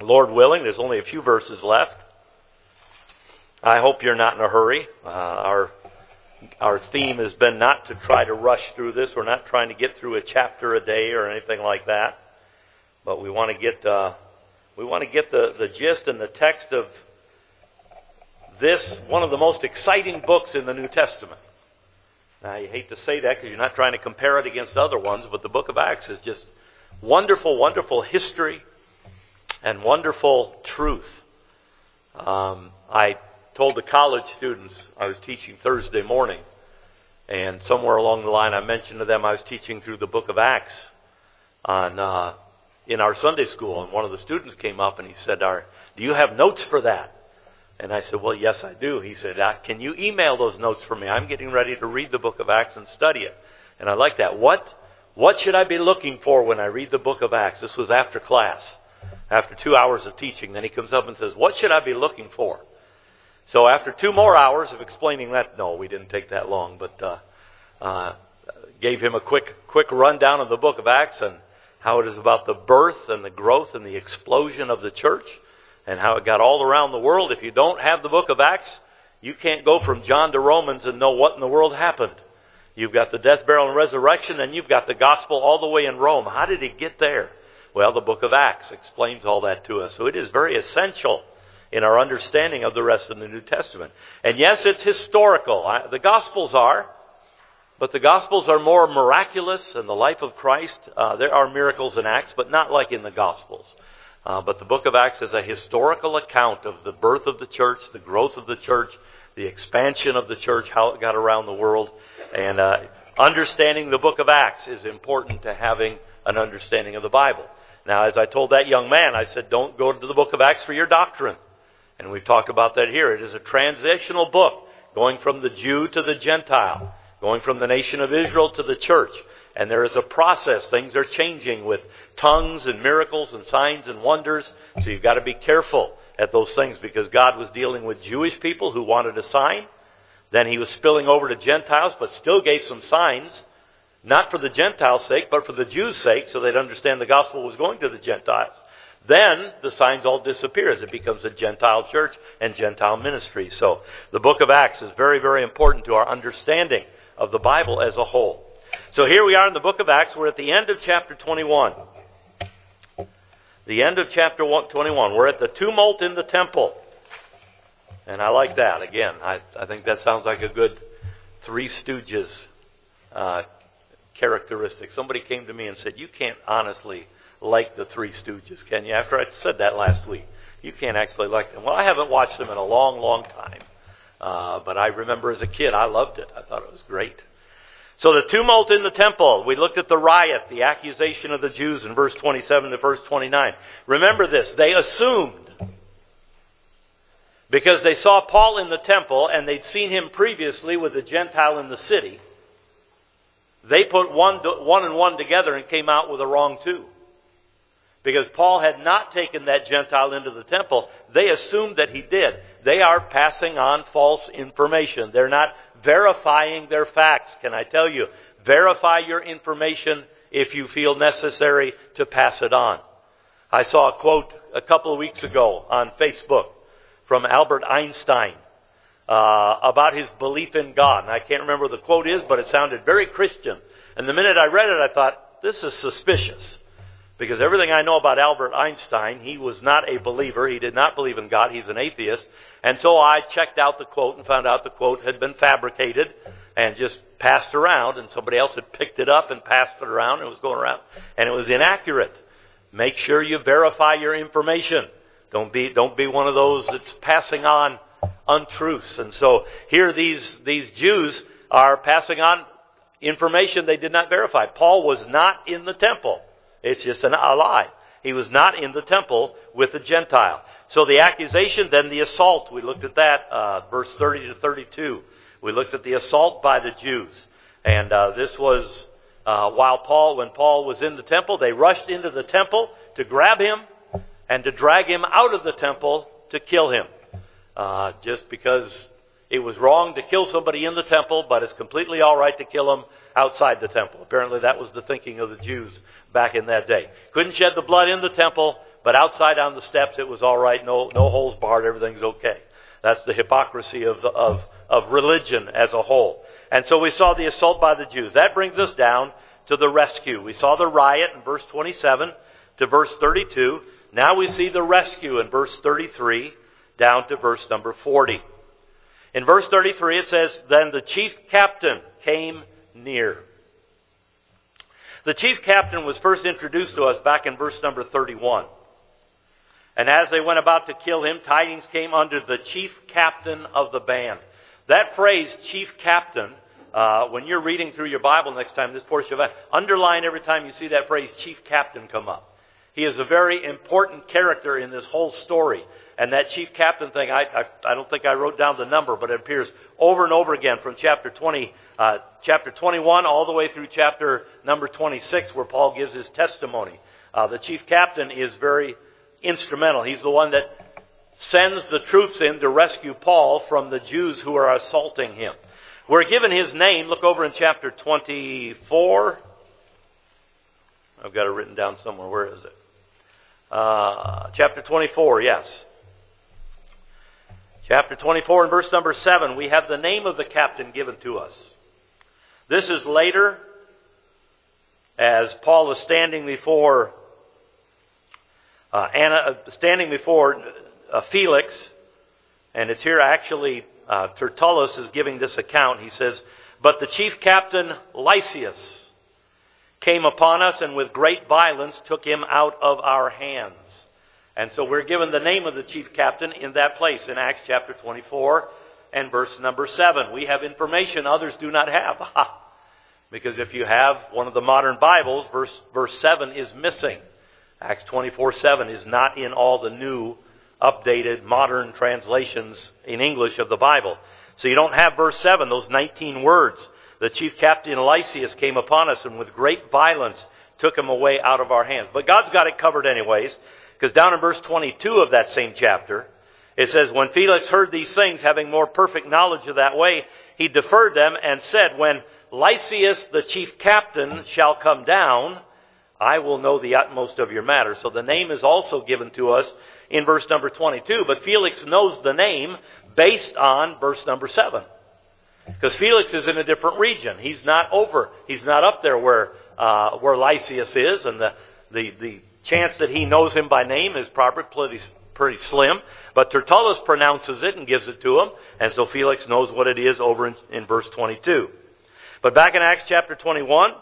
Lord willing, there's only a few verses left. I hope you're not in a hurry. Our theme has been not to try to rush through this. We're not trying to get through a chapter a day or anything like that. But we want to get the gist and the text of this, one of the most exciting books in the New Testament. Now, you hate to say that because you're not trying to compare it against other ones, but the book of Acts is just wonderful, wonderful history and wonderful truth. I told the college students I was teaching Thursday morning, and somewhere along the line I mentioned to them I was teaching through the book of Acts in our Sunday school, and one of the students came up and he said, "Do you have notes for that?" And I said, "Well, yes, I do." He said, "Can you email those notes for me? I'm getting ready to read the book of Acts and study it." And I like that. What should I be looking for when I read the book of Acts? This was after class, after 2 hours of teaching. Then he comes up and says, "What should I be looking for?" So after 2 more hours of explaining that, no, we didn't take that long, but gave him a quick rundown of the book of Acts and how it is about the birth and the growth and the explosion of the church and how it got all around the world. If you don't have the book of Acts, you can't go from John to Romans and know what in the world happened. You've got the death, burial, and resurrection, and you've got the gospel all the way in Rome. How did it get there? Well, the book of Acts explains all that to us. So it is very essential in our understanding of the rest of the New Testament. And yes, it's historical. The Gospels are, but the Gospels are more miraculous in the life of Christ. There are miracles in Acts, but not like in the Gospels. But the book of Acts is a historical account of the birth of the church, the growth of the church, the expansion of the church, how it got around the world. And understanding the book of Acts is important to having an understanding of the Bible. Now, as I told that young man, I said, don't go to the book of Acts for your doctrine. And we've talked about that here. It is a transitional book, going from the Jew to the Gentile, going from the nation of Israel to the church. And there is a process. Things are changing with tongues and miracles and signs and wonders. So you've got to be careful at those things because God was dealing with Jewish people who wanted a sign. Then he was spilling over to Gentiles, but still gave some signs, not for the Gentiles' sake, but for the Jews' sake, so they'd understand the gospel was going to the Gentiles. Then the signs all disappear as it becomes a Gentile church and Gentile ministry. So the book of Acts is very, very important to our understanding of the Bible as a whole. So here we are in the book of Acts. We're at the end of chapter 21. The end of chapter 21. We're at the tumult in the temple. And I like that. Again, I think that sounds like a good Three Stooges characteristic. Somebody came to me and said, "You can't honestly like the Three Stooges, can you?" After I said that last week. You can't actually like them. Well, I haven't watched them in a long, long time. But I remember as a kid, I loved it. I thought it was great. So the tumult in the temple. We looked at the riot, the accusation of the Jews in verse 27 to verse 29. Remember this. They assumed, because they saw Paul in the temple and they'd seen him previously with a Gentile in the city, they put one and one together and came out with a wrong two. Because Paul had not taken that Gentile into the temple, they assumed that he did. They are passing on false information. They're not verifying their facts. Can I tell you, verify your information if you feel necessary to pass it on. I saw a quote a couple of weeks ago on Facebook from Albert Einstein about his belief in God. And I can't remember what the quote is, but it sounded very Christian. And the minute I read it, I thought, this is suspicious. Because everything I know about Albert Einstein, he was not a believer. He did not believe in God. He's an atheist. And so I checked out the quote and found out the quote had been fabricated and just passed around. And somebody else had picked it up and passed it around. And it was going around. And it was inaccurate. Make sure you verify your information. Don't be one of those that's passing on untruths. And so here these Jews are passing on information they did not verify. Paul was not in the temple. It's just a lie. He was not in the temple with the Gentile. So the accusation, then the assault. We looked at that, verse 30 to 32. We looked at the assault by the Jews. And this was when Paul was in the temple. They rushed into the temple to grab him and to drag him out of the temple to kill him. Just because it was wrong to kill somebody in the temple, but it's completely all right to kill him outside the temple. Apparently that was the thinking of the Jews back in that day. Couldn't shed the blood in the temple, but outside on the steps it was all right, no holes barred, everything's okay. That's the hypocrisy of religion as a whole. And so we saw the assault by the Jews. That brings us down to the rescue. We saw the riot in verse 27 to verse 32. Now we see the rescue in verse 33 down to verse number 40. In verse 33 it says, "Then the chief captain came near." The chief captain was first introduced to us back in verse number 31. "And as they went about to kill him, tidings came unto the chief captain of the band." That phrase, chief captain, when you're reading through your Bible next time, this portion of it, underline every time you see that phrase, chief captain, come up. He is a very important character in this whole story. And that chief captain thing, I don't think I wrote down the number, but it appears over and over again from chapter 21 all the way through chapter number 26, where Paul gives his testimony. The chief captain is very instrumental. He's the one that sends the troops in to rescue Paul from the Jews who are assaulting him. We're given his name. Look over in chapter 24. I've got it written down somewhere. Where is it? Chapter 24, yes. Chapter 24 and verse number 7, we have the name of the captain given to us. This is later, as Paul is standing before Felix, and it's here actually Tertullus is giving this account. He says, "But the chief captain Lysias came upon us, and with great violence took him out of our hands." And so we're given the name of the chief captain in that place in Acts chapter 24 and verse number 7. We have information others do not have. Because if you have one of the modern Bibles, verse 7 is missing. Acts 24:7 is not in all the new, updated, modern translations in English of the Bible. So you don't have verse 7, those 19 words. "The chief captain Lysias came upon us, and with great violence took him away out of our hands." But God's got it covered anyways. Because down in verse 22 of that same chapter, it says, "When Felix heard these things, having more perfect knowledge of that way, he deferred them and said, When Lysias the chief captain shall come down, I will know the utmost of your matter." So the name is also given to us in verse number 22. But Felix knows the name based on verse number 7. Because Felix is in a different region. He's not up there where Lysias is, and the chance that he knows him by name is probably pretty slim. But Tertullus pronounces it and gives it to him. And so Felix knows what it is over in verse 22. But back in Acts chapter 21,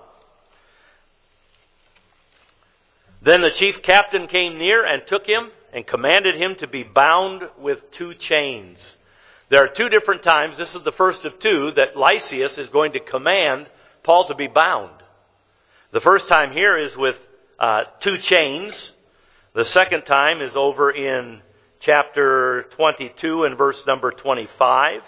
"Then the chief captain came near and took him and commanded him to be bound with 2 chains. There are 2 different times, this is the first of 2, that Lysias is going to command Paul to be bound. The first time here is with 2 chains. The second time is over in chapter 22 and verse number 25.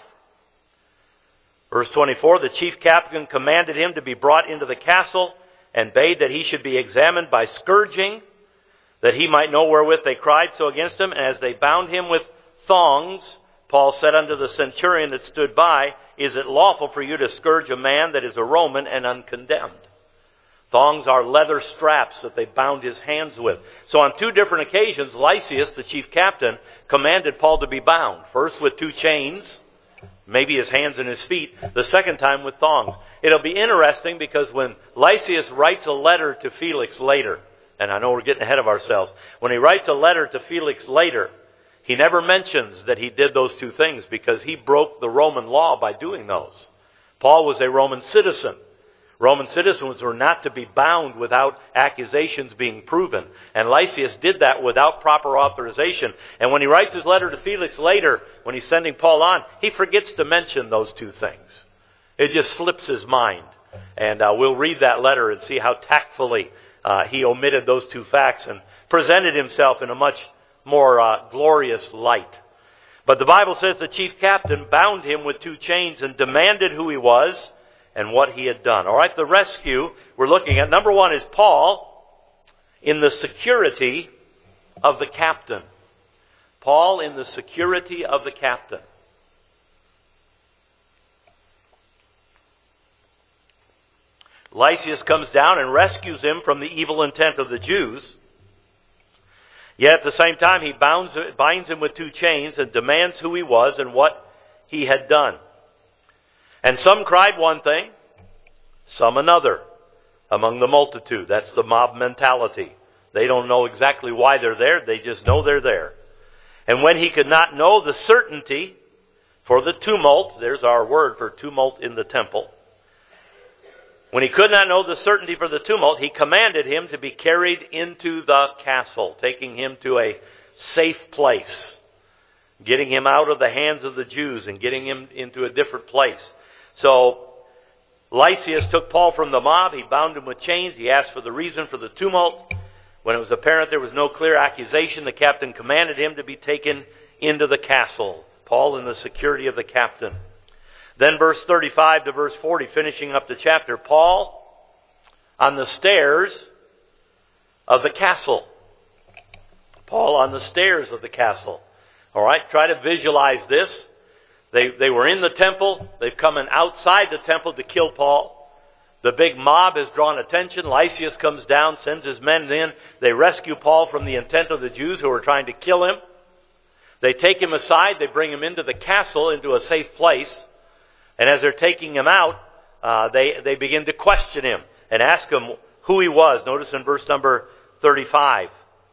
Verse 24, "The chief captain commanded him to be brought into the castle and bade that he should be examined by scourging, that he might know wherewith they cried so against him. And as they bound him with thongs, Paul said unto the centurion that stood by, Is it lawful for you to scourge a man that is a Roman and uncondemned?" Thongs are leather straps that they bound his hands with. So on 2 different occasions, Lysias, the chief captain, commanded Paul to be bound. First with 2 chains, maybe his hands and his feet. The second time with thongs. It'll be interesting because when Lysias writes a letter to Felix later, and I know we're getting ahead of ourselves, when he writes a letter to Felix later, he never mentions that he did those 2 things because he broke the Roman law by doing those. Paul was a Roman citizen. Roman citizens were not to be bound without accusations being proven. And Lysias did that without proper authorization. And when he writes his letter to Felix later, when he's sending Paul on, he forgets to mention those 2 things. It just slips his mind. And we'll read that letter and see how tactfully he omitted those 2 facts and presented himself in a much more glorious light. But the Bible says the chief captain bound him with 2 chains and demanded who he was and what he had done. All right, the rescue we're looking at. Number 1 is Paul in the security of the captain. Paul in the security of the captain. Lysias comes down and rescues him from the evil intent of the Jews. Yet at the same time, he binds him with two chains and demands who he was and what he had done. And some cried one thing, some another among the multitude. That's the mob mentality. They don't know exactly why they're there. They just know they're there. And when he could not know the certainty for the tumult, there's our word for tumult in the temple. When he could not know the certainty for the tumult, he commanded him to be carried into the castle, taking him to a safe place, getting him out of the hands of the Jews and getting him into a different place. So Lysias took Paul from the mob. He bound him with chains. He asked for the reason for the tumult. When it was apparent there was no clear accusation, the captain commanded him to be taken into the castle. Paul in the security of the captain. Then verse 35 to verse 40, finishing up the chapter. Paul on the stairs of the castle. Paul on the stairs of the castle. All right, try to visualize this. They were in the temple. They've come in outside the temple to kill Paul. The big mob has drawn attention. Lysias comes down, sends his men in. They rescue Paul from the intent of the Jews who are trying to kill him. They take him aside. They bring him into the castle, into a safe place. And as they're taking him out, they begin to question him and ask him who he was. Notice in verse number 35.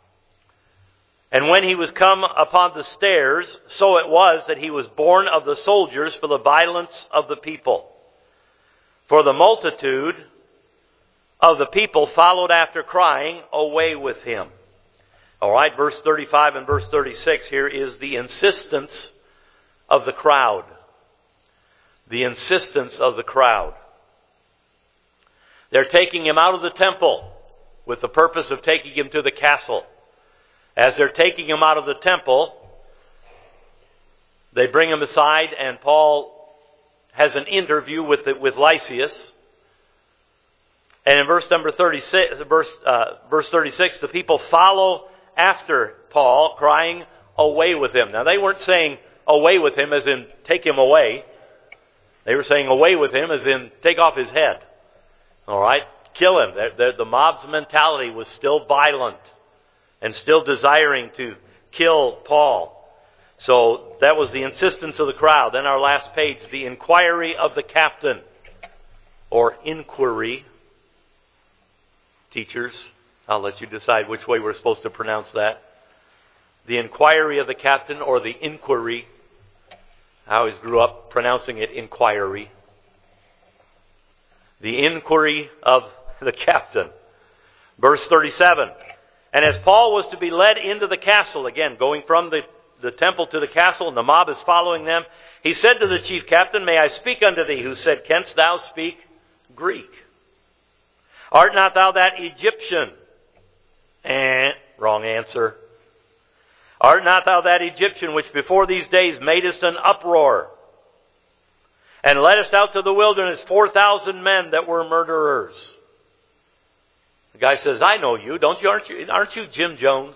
And when he was come upon the stairs, so it was that he was borne of the soldiers for the violence of the people. For the multitude of the people followed after, crying, away with him. All right, verse 35 and verse 36 here is the insistence of the crowd. The insistence of the crowd. They're taking him out of the temple with the purpose of taking him to the castle. As they're taking him out of the temple, they bring him aside, and Paul has an interview with Lysias. And in verse number 36, verse 36, the people follow after Paul, crying, away with him. Now they weren't saying away with him as in take him away. They were saying away with him as in take off his head. All right? Kill him. The mob's mentality was still violent and still desiring to kill Paul. So that was the insistence of the crowd. Then our last page, the inquiry of the captain, or inquiry. Teachers, I'll let you decide which way we're supposed to pronounce that. The inquiry of the captain, or the inquiry. I always grew up pronouncing it inquiry. The inquiry of the captain. Verse 37. And as Paul was to be led into the castle, again, going from the temple to the castle, and the mob is following them, he said to the chief captain, May I speak unto thee? Who said, Canst thou speak Greek? Art not thou that Egyptian? Wrong answer. Art not thou that Egyptian which before these days madest an uproar, and leddest out to the wilderness 4,000 men that were murderers? The guy says, I know you. Don't you? Aren't you Jim Jones?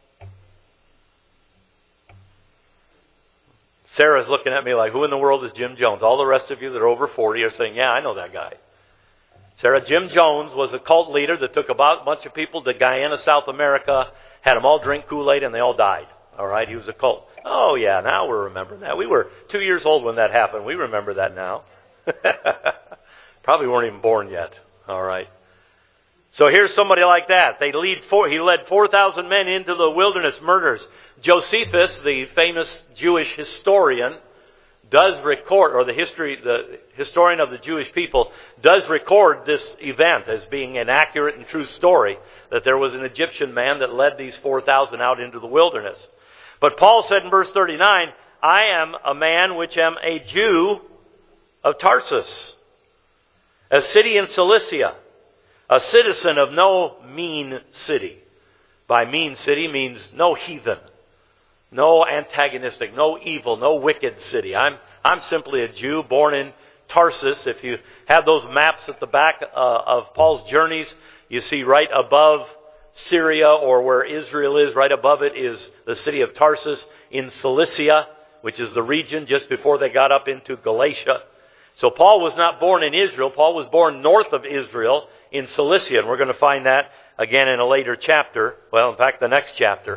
Sarah's looking at me like, who in the world is Jim Jones? All the rest of you that are over 40 are saying, yeah, I know that guy. Sarah, Jim Jones was a cult leader that took a bunch of people to Guyana, South America, had them all drink Kool-Aid, and they all died. All right, he was a cult. Oh, yeah, now we're remembering that. We were 2 years old when that happened. We remember that now. Probably weren't even born yet. All right. So here's somebody like that. He led 4,000 men into the wilderness murders. Josephus, the famous Jewish historian, does record, or the historian of the Jewish people, does record this event as being an accurate and true story, that there was an Egyptian man that led these 4,000 out into the wilderness. But Paul said in verse 39, I am a man which am a Jew of Tarsus, a city in Cilicia, a citizen of no mean city. By mean city means no heathen, no antagonistic, no evil, no wicked city. I'm simply a Jew born in Tarsus. If you have those maps at the back of Paul's journeys, you see right above Syria, or where Israel is, right above it is the city of Tarsus in Cilicia, which is the region just before they got up into Galatia. So Paul was not born in Israel. Paul was born north of Israel in Cilicia. And we're going to find that again in a later chapter. Well, in fact, the next chapter.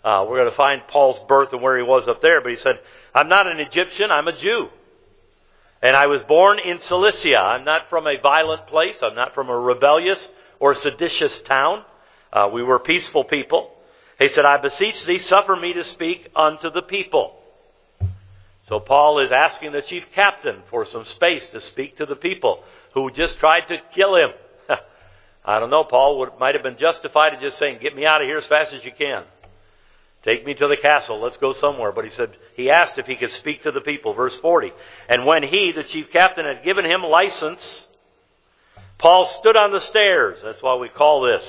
We're going to find Paul's birth and where he was up there. But he said, I'm not an Egyptian, I'm a Jew. And I was born in Cilicia. I'm not from a violent place. I'm not from a rebellious or seditious town. We were peaceful people. He said, I beseech thee, suffer me to speak unto the people. So Paul is asking the chief captain for some space to speak to the people who just tried to kill him. I don't know, Paul might have been justified in just saying, get me out of here as fast as you can. Take me to the castle, let's go somewhere. But he asked if he could speak to the people. Verse 40. And when he, the chief captain, had given him license, Paul stood on the stairs. That's why we call this,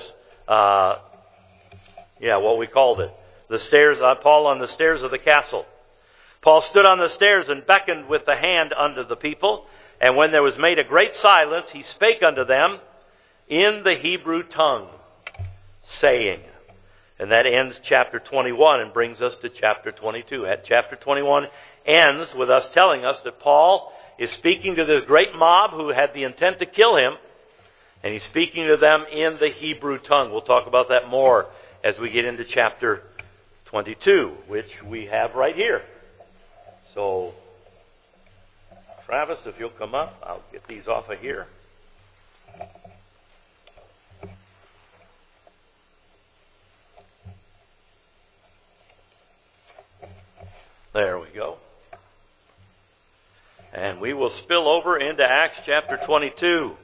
what we called it. The stairs, Paul on the stairs of the castle. Paul stood on the stairs and beckoned with the hand unto the people. And when there was made a great silence, he spake unto them in the Hebrew tongue, saying. And that ends chapter 21 and brings us to chapter 22. At chapter 21 ends with us telling us that Paul is speaking to this great mob who had the intent to kill him. And he's speaking to them in the Hebrew tongue. We'll talk about that more as we get into chapter 22, which we have right here. So, Travis, if you'll come up, I'll get these off of here. There we go. And we will spill over into Acts chapter 22.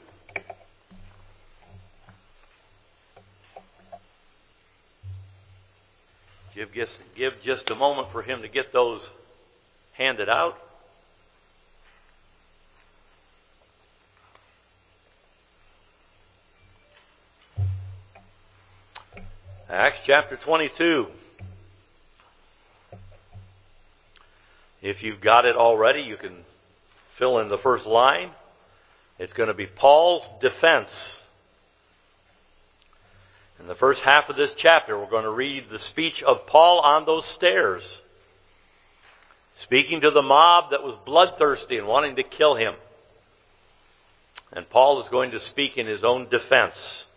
Give just a moment for him to get those handed out. Acts chapter 22. If you've got it already, you can fill in the first line. It's going to be Paul's defense. In the first half of this chapter, we're going to read the speech of Paul on those stairs, speaking to the mob that was bloodthirsty and wanting to kill him. And Paul is going to speak in his own defense.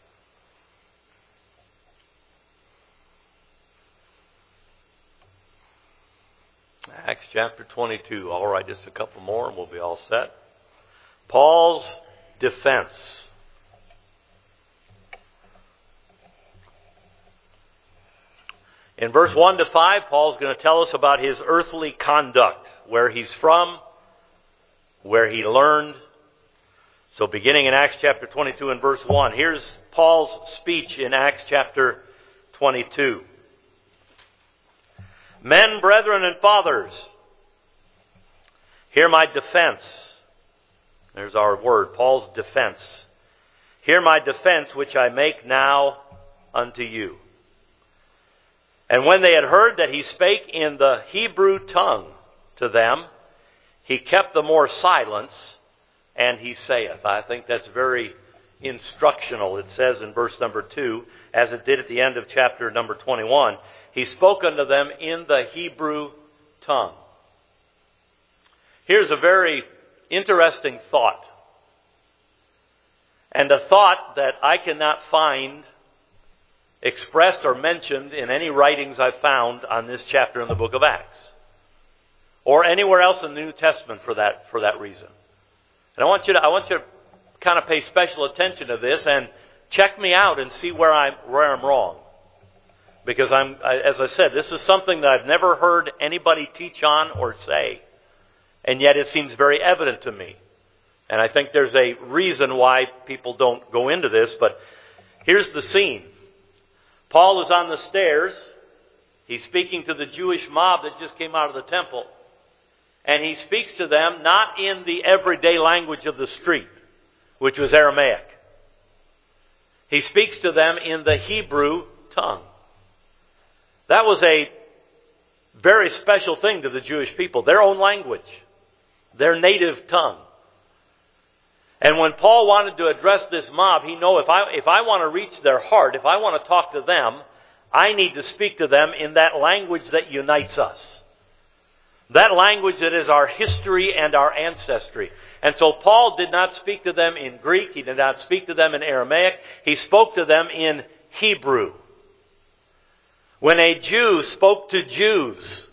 Acts chapter 22. All right, just a couple more and we'll be all set. Paul's defense. In verse 1 to 5, Paul's going to tell us about his earthly conduct, where he's from, where he learned. So beginning in Acts chapter 22 and verse 1, here's Paul's speech in Acts chapter 22. Men, brethren, and fathers, hear my defense. There's our word, Paul's defense. Hear my defense, which I make now unto you. And when they had heard that he spake in the Hebrew tongue to them, he kept the more silence, and he saith. I think that's very instructional. It says in verse number 2, as it did at the end of chapter number 21, he spoke unto them in the Hebrew tongue. Here's a very interesting thought. And a thought that I cannot find expressed or mentioned in any writings I've found on this chapter in the book of Acts. Or anywhere else in the New Testament for that reason. And I want you to kind of pay special attention to this and check me out and see where I'm wrong. Because as I said, this is something that I've never heard anybody teach on or say. And yet it seems very evident to me. And I think there's a reason why people don't go into this, but here's the scene. Paul is on the stairs. He's speaking to the Jewish mob that just came out of the temple. And he speaks to them not in the everyday language of the street, which was Aramaic. He speaks to them in the Hebrew tongue. That was a very special thing to the Jewish people, their own language, their native tongue. And when Paul wanted to address this mob, he knew if I want to reach their heart, if I want to talk to them, I need to speak to them in that language that unites us. That language that is our history and our ancestry. And so Paul did not speak to them in Greek. He did not speak to them in Aramaic. He spoke to them in Hebrew, When a Jew spoke to Jews,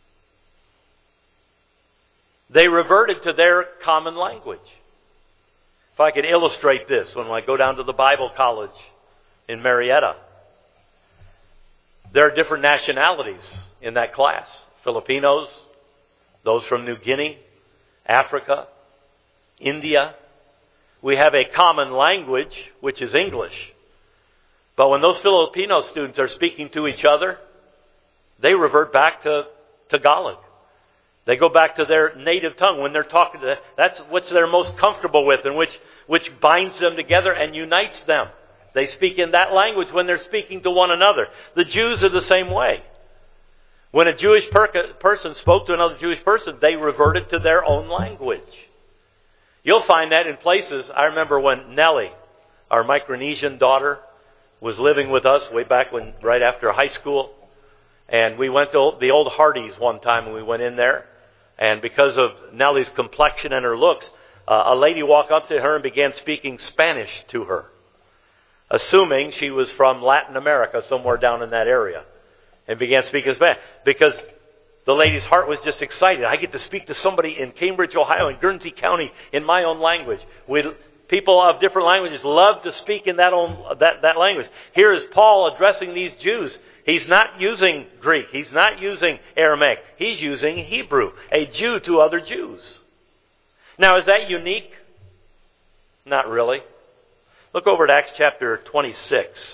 they reverted to their common language. If I could illustrate this, when I go down to the Bible college in Marietta, there are different nationalities in that class. Filipinos, those from New Guinea, Africa, India. We have a common language, which is English. But when those Filipino students are speaking to each other, they revert back to Tagalog. They go back to their native tongue when they're talking to. That's what they're most comfortable with, and which binds them together and unites them. They speak in that language when they're speaking to one another. The Jews are the same way. When a Jewish person spoke to another Jewish person, they reverted to their own language. You'll find that in places. I remember when Nellie, our Micronesian daughter, was living with us way back right after high school. And we went to the old Hardee's one time, and we went in there. And because of Nellie's complexion and her looks, a lady walked up to her and began speaking Spanish to her, assuming she was from Latin America, somewhere down in that area, and began speaking Spanish. Because the lady's heart was just excited. I get to speak to somebody in Cambridge, Ohio, in Guernsey County, in my own language. People of different languages love to speak in that language. Here is Paul addressing these Jews. He's not using Greek. He's not using Aramaic. He's using Hebrew, a Jew to other Jews. Now, is that unique? Not really. Look over at Acts chapter 26.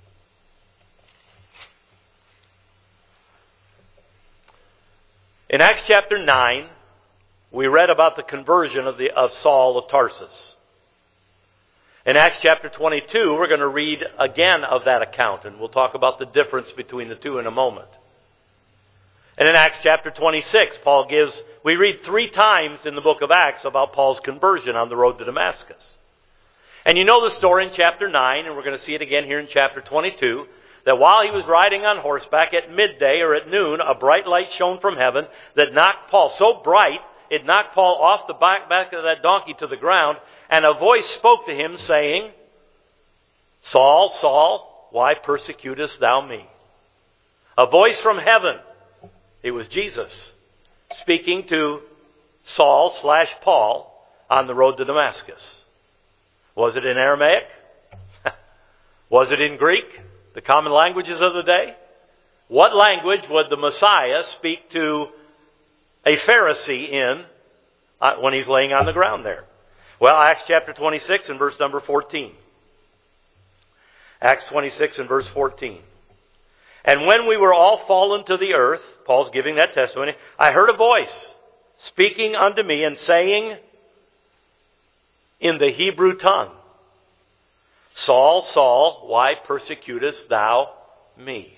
In Acts chapter 9, we read about the conversion of Saul of Tarsus. In Acts chapter 22, we're going to read again of that account, and we'll talk about the difference between the two in a moment. And in Acts chapter 26, we read 3 times in the book of Acts about Paul's conversion on the road to Damascus. And you know the story in chapter 9, and we're going to see it again here in chapter 22, that while he was riding on horseback at midday or at noon, a bright light shone from heaven that knocked Paul so bright, it knocked Paul off the back of that donkey to the ground, and a voice spoke to him, saying, Saul, Saul, why persecutest thou me? A voice from heaven. It was Jesus speaking to Saul/Paul on the road to Damascus. Was it in Aramaic? Was it in Greek? The common languages of the day? What language would the Messiah speak to a Pharisee in when he's laying on the ground there? Well, Acts chapter 26 and verse number 14. Acts 26 and verse 14. And when we were all fallen to the earth, Paul's giving that testimony, I heard a voice speaking unto me and saying in the Hebrew tongue, Saul, Saul, why persecutest thou me?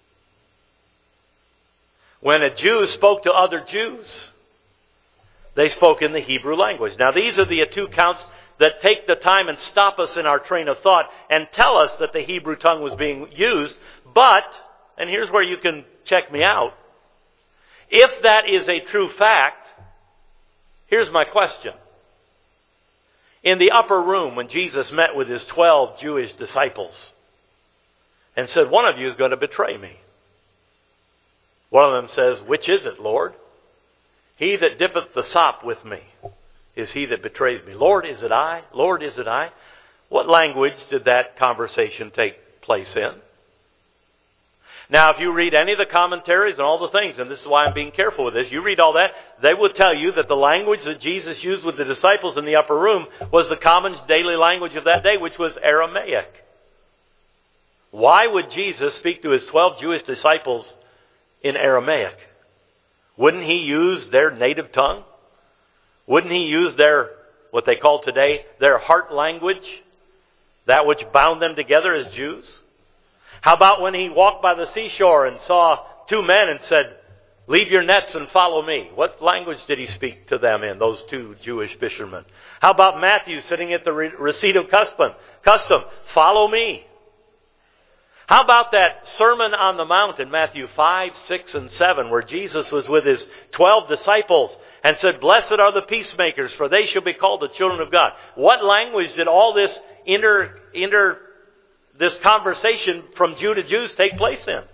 When a Jew spoke to other Jews, they spoke in the Hebrew language. Now these are the 2 accounts that take the time and stop us in our train of thought and tell us that the Hebrew tongue was being used. But, and here's where you can check me out, if that is a true fact, here's my question. In the upper room, when Jesus met with his 12 Jewish disciples and said, one of you is going to betray me. One of them says, which is it, Lord? He that dippeth the sop with me is he that betrays me. Lord, is it I? Lord, is it I? What language did that conversation take place in? Now, if you read any of the commentaries and all the things, and this is why I'm being careful with this, you read all that, they will tell you that the language that Jesus used with the disciples in the upper room was the common daily language of that day, which was Aramaic. Why would Jesus speak to his 12 Jewish disciples in Aramaic? Wouldn't he use their native tongue? Wouldn't he use their, what they call today, their heart language? That which bound them together as Jews? How about when he walked by the seashore and saw 2 men and said, leave your nets and follow me? What language did he speak to them in, those 2 Jewish fishermen? How about Matthew sitting at the receipt of custom? Follow me. How about that Sermon on the Mount in Matthew 5, 6, and 7, where Jesus was with his 12 disciples and said, blessed are the peacemakers, for they shall be called the children of God. What language did all this this conversation from Jew to Jews take place in?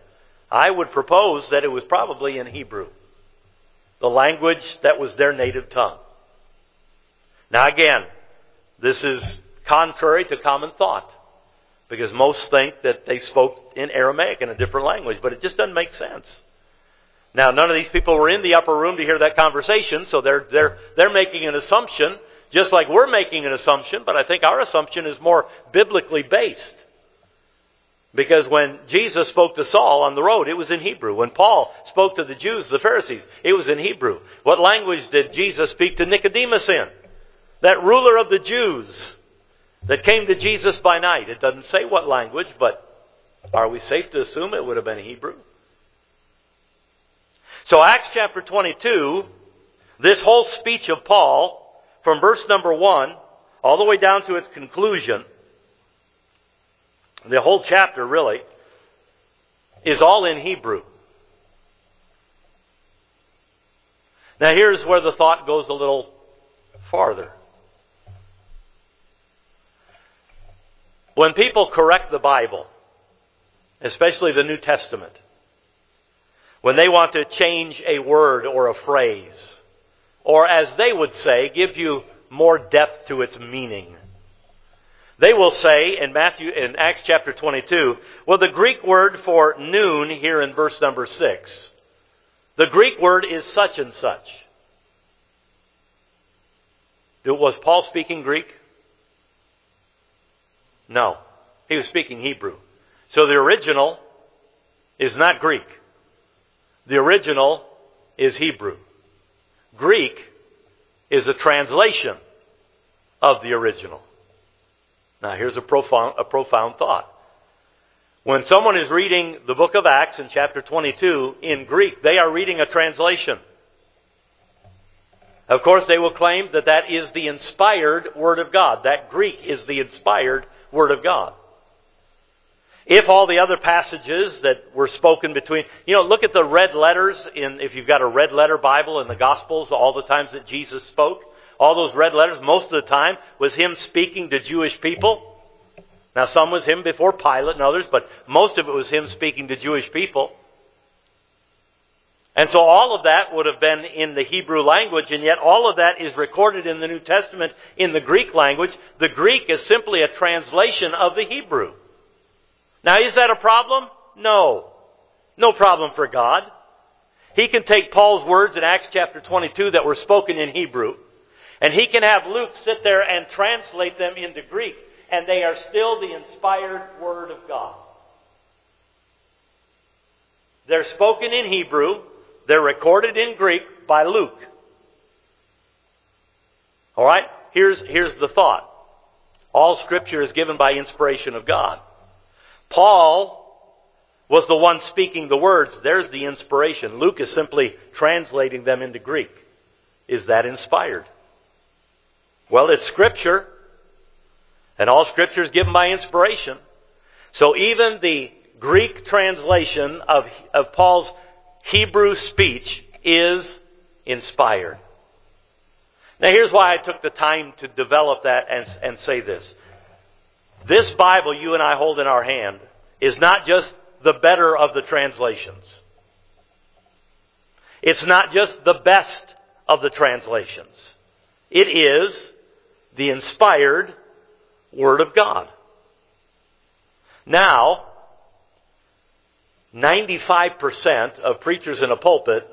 I would propose that it was probably in Hebrew, the language that was their native tongue. Now again, this is contrary to common thought, because most think that they spoke in Aramaic, in a different language, but it just doesn't make sense. Now, none of these people were in the upper room to hear that conversation, so they're making an assumption, just like we're making an assumption, but I think our assumption is more biblically based. Because when Jesus spoke to Saul on the road, it was in Hebrew. When Paul spoke to the Jews, the Pharisees, it was in Hebrew. What language did Jesus speak to Nicodemus in? That ruler of the Jews that came to Jesus by night. It doesn't say what language, but are we safe to assume it would have been Hebrew? So Acts chapter 22, this whole speech of Paul, from verse number 1 all the way down to its conclusion, the whole chapter really, is all in Hebrew. Now here's where the thought goes a little farther. When people correct the Bible, especially the New Testament, when they want to change a word or a phrase, or as they would say, give you more depth to its meaning, they will say in Acts chapter 22, well, the Greek word for noon here in verse number 6, the Greek word is such and such. Was Paul speaking Greek? No. He was speaking Hebrew. So the original is not Greek. The original is Hebrew. Greek is a translation of the original. Now here's a profound thought. When someone is reading the book of Acts in chapter 22 in Greek, they are reading a translation. Of course, they will claim that that is the inspired Word of God. That Greek is the inspired Word of God. If all the other passages that were spoken between, look at the red letters if you've got a red letter Bible in the Gospels, all the times that Jesus spoke, all those red letters, most of the time was Him speaking to Jewish people. Now some was Him before Pilate and others, but most of it was Him speaking to Jewish people. And so all of that would have been in the Hebrew language, and yet all of that is recorded in the New Testament in the Greek language. The Greek is simply a translation of the Hebrew. Now, is that a problem? No. No problem for God. He can take Paul's words in Acts chapter 22 that were spoken in Hebrew, and he can have Luke sit there and translate them into Greek, and they are still the inspired Word of God. They're spoken in Hebrew. They're recorded in Greek by Luke. All right? Here's the thought. All Scripture is given by inspiration of God. Paul was the one speaking the words. There's the inspiration. Luke is simply translating them into Greek. Is that inspired? Well, it's Scripture. And all Scripture is given by inspiration. So even the Greek translation of Paul's Hebrew speech is inspired. Now here's why I took the time to develop that and say this. This Bible you and I hold in our hand is not just the better of the translations. It's not just the best of the translations. It is the inspired Word of God. Now, 95% of preachers in a pulpit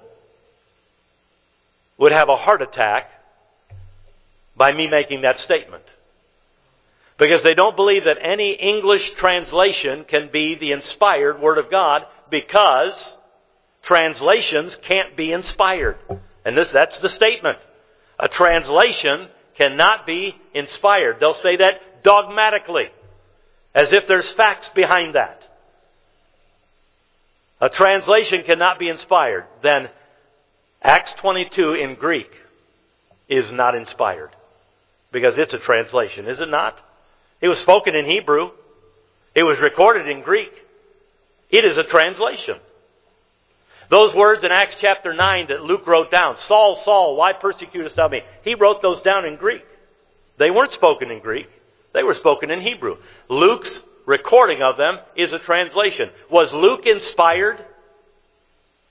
would have a heart attack by me making that statement. Because they don't believe that any English translation can be the inspired Word of God, because translations can't be inspired. And that's the statement. A translation cannot be inspired. They'll say that dogmatically, as if there's facts behind that. A translation cannot be inspired. Then Acts 22 in Greek is not inspired, because it's a translation, is it not? It was spoken in Hebrew. It was recorded in Greek. It is a translation. Those words in Acts chapter 9 that Luke wrote down, Saul, Saul, why persecutest thou me? He wrote those down in Greek. They weren't spoken in Greek. They were spoken in Hebrew. Luke's recording of them is a translation. Was Luke inspired?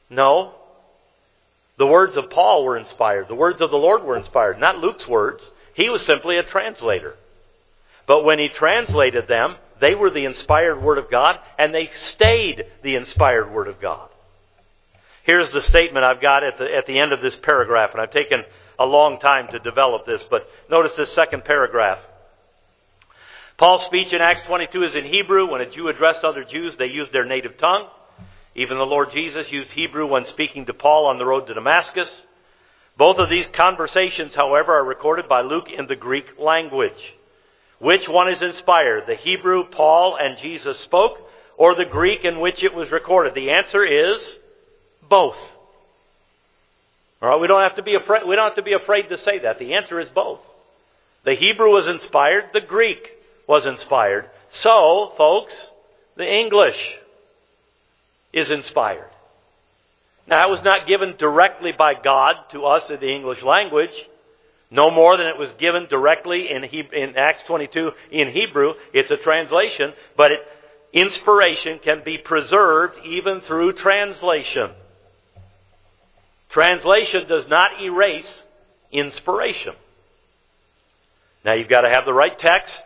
No. The words of Paul were inspired. The words of the Lord were inspired, not Luke's words. He was simply a translator. But when he translated them, they were the inspired Word of God, and they stayed the inspired Word of God. Here's the statement I've got at the end of this paragraph, and I've taken a long time to develop this, but notice this second paragraph. Paul's speech in Acts 22 is in Hebrew. When a Jew addressed other Jews, they used their native tongue. Even the Lord Jesus used Hebrew when speaking to Paul on the road to Damascus. Both of these conversations, however, are recorded by Luke in the Greek language. Which one is inspired? The Hebrew Paul and Jesus spoke, or the Greek in which it was recorded? The answer is both. All right, we don't have to be afraid to say that. The answer is both. The Hebrew was inspired, the Greek was inspired. So, folks, the English is inspired. Now, it was not given directly by God to us in the English language, no more than it was given directly in Acts 22 in Hebrew. It's a translation, but inspiration can be preserved even through translation. Translation does not erase inspiration. Now, you've got to have the right text.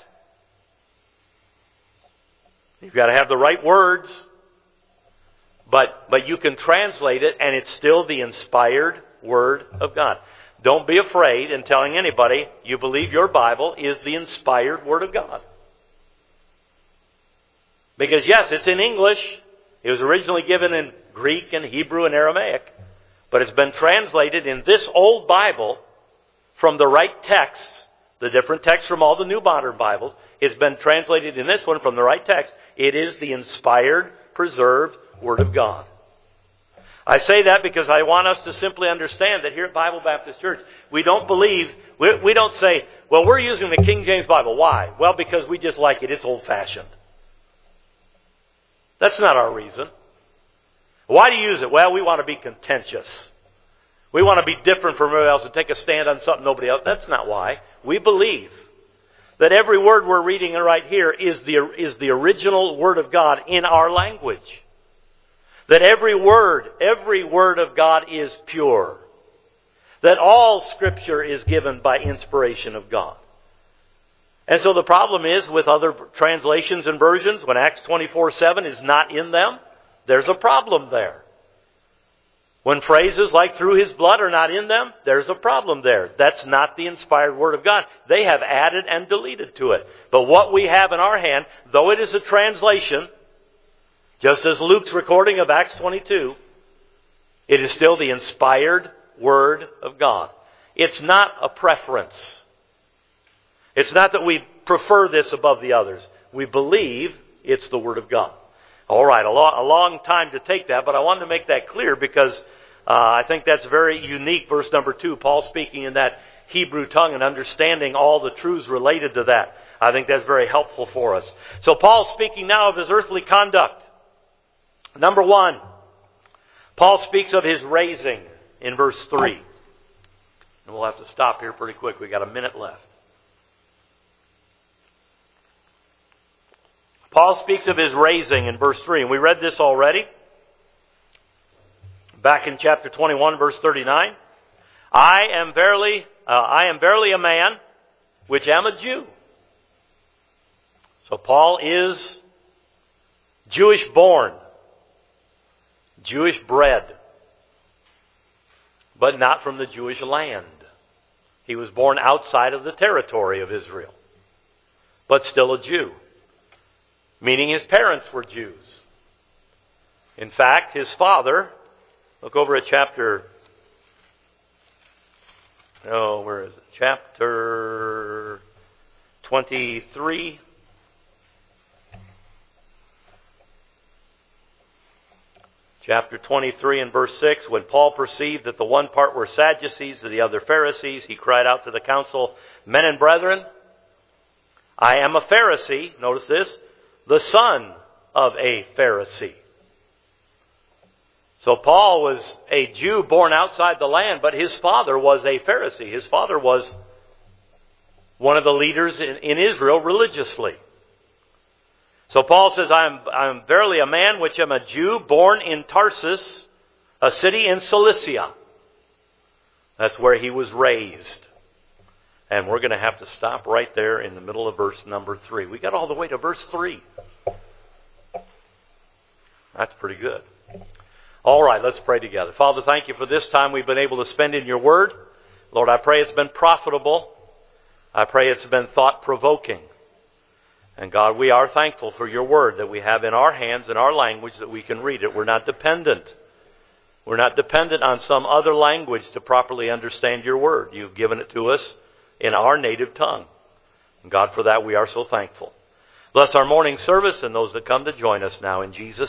You've got to have the right words. But you can translate it, and it's still the inspired Word of God. Don't be afraid in telling anybody you believe your Bible is the inspired Word of God. Because yes, it's in English. It was originally given in Greek and Hebrew and Aramaic. But it's been translated in this old Bible from the right texts, the different texts from all the new modern Bibles. It's been translated in this one from the right text. It is the inspired, preserved Word of God. I say that because I want us to simply understand that here at Bible Baptist Church, we don't say, well, we're using the King James Bible. Why? Well, because we just like it. It's old-fashioned. That's not our reason. Why do you use it? Well, we want to be contentious. We want to be different from everybody else and take a stand on something nobody else. That's not why. We believe that every word we're reading right here is the original Word of God in our language. That every word of God is pure. That all Scripture is given by inspiration of God. And so the problem is with other translations and versions, when Acts 24:7 is not in them, there's a problem there. When phrases like through His blood are not in them, there's a problem there. That's not the inspired Word of God. They have added and deleted to it. But what we have in our hand, though it is a translation, just as Luke's recording of Acts 22, it is still the inspired Word of God. It's not a preference. It's not that we prefer this above the others. We believe it's the Word of God. All right, a long time to take that, but I wanted to make that clear because I think that's very unique. Verse number 2, Paul speaking in that Hebrew tongue and understanding all the truths related to that. I think that's very helpful for us. So Paul's speaking now of his earthly conduct. Number 1, Paul speaks of his raising in verse 3. And we'll have to stop here pretty quick. We've got a minute left. Paul speaks of his raising in verse 3. And we read this already. Back in chapter 21, verse 39. I am verily a man, which am a Jew. So Paul is Jewish born. Jewish bred, but not from the Jewish land. He was born outside of the territory of Israel, but still a Jew, meaning his parents were Jews. In fact, his father, look over at chapter 23. Chapter 23 and verse 6, when Paul perceived that the one part were Sadducees and the other Pharisees, he cried out to the council, Men and brethren, I am a Pharisee, notice this, the son of a Pharisee. So Paul was a Jew born outside the land, but his father was a Pharisee. His father was one of the leaders in Israel religiously. So Paul says, I am verily a man which am a Jew, born in Tarsus a city in Cilicia. That's where he was raised. And we're going to have to stop right there in the middle of verse number 3. We got all the way to verse 3. That's pretty good. All right, let's pray together. Father, thank you for this time we've been able to spend in your word. Lord, I pray it's been profitable. I pray it's been thought-provoking. And God, we are thankful for your word that we have in our hands, in our language, that we can read it. We're not dependent. We're not dependent on some other language to properly understand your word. You've given it to us in our native tongue. And God, for that we are so thankful. Bless our morning service and those that come to join us now in Jesus'